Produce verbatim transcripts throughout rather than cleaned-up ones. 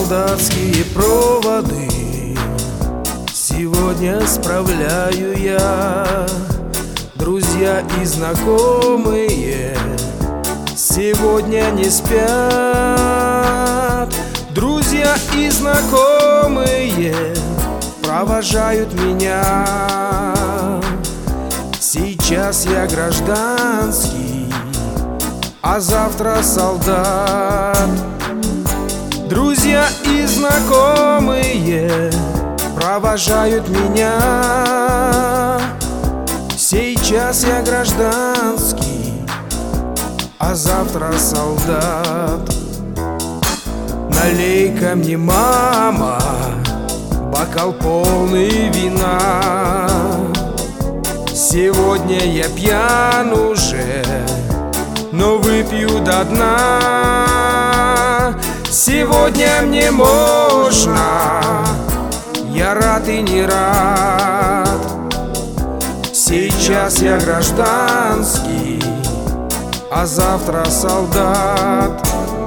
солдатские проводы сегодня справляю я. Друзья и знакомые сегодня не спят. Друзья и знакомые провожают меня. Сейчас я гражданский, а завтра солдат. Друзья и знакомые провожают меня. Сейчас я гражданский, а завтра солдат. Налей-ка мне, мама, бокал полный вина. Сегодня я пьян уже, но выпью до дна. Сегодня мне можно, я рад и не рад. Сейчас я гражданский, а завтра солдат.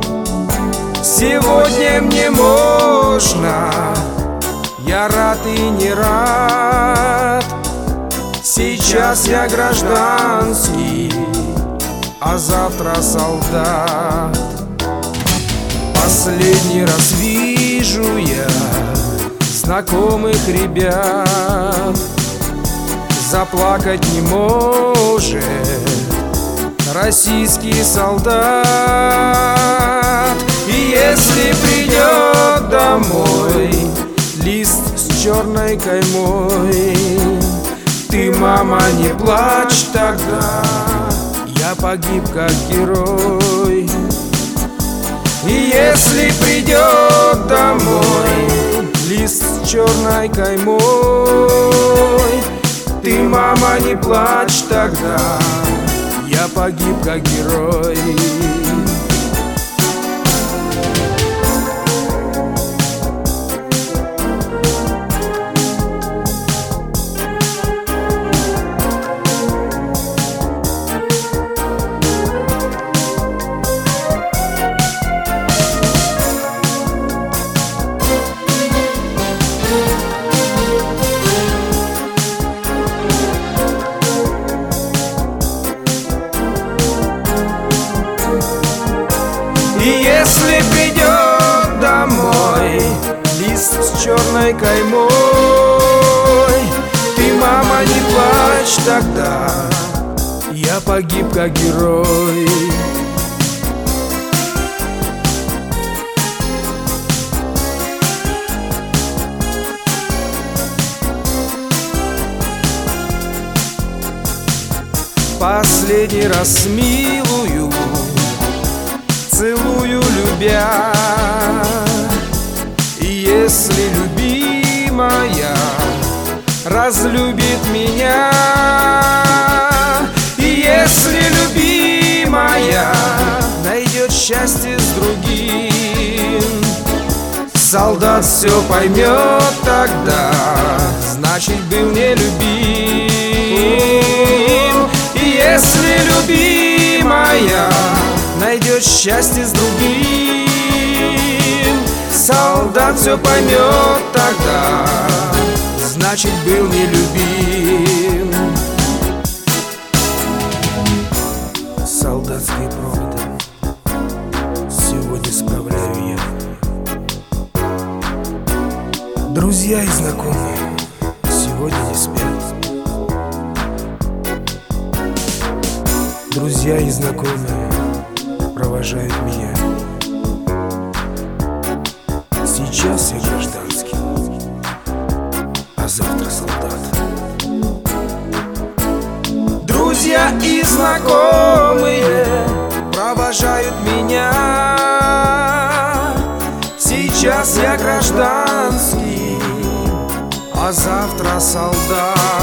Сегодня мне можно, я рад и не рад. Сейчас я гражданский, а завтра солдат. Последний раз вижу я знакомых ребят. Заплакать не может российский солдат. И если придет домой лист с черной каймой, ты, мама, не плачь тогда, я погиб как герой. И если придет домой лист с черной каймой, ты, мама, не плачь тогда, я погиб как герой. И если придет домой лист с черной каймой, ты, мама, не плачь тогда, я погиб как герой. Последний раз милую целую, любя. И если любимая разлюбит меня, и если любимая найдет счастье с другим, солдат все поймет тогда, значит, был нелюбим. И если любимая найдет счастье с другим, солдат все поймет тогда, значит, был нелюбим. Солдатские проводы сегодня справляю я. Друзья и знакомые сегодня не спят. Друзья и знакомые провожают меня. Сейчас я гражданский, а завтра солдат. Друзья и знакомые провожают меня. Сейчас я гражданский, а завтра солдат.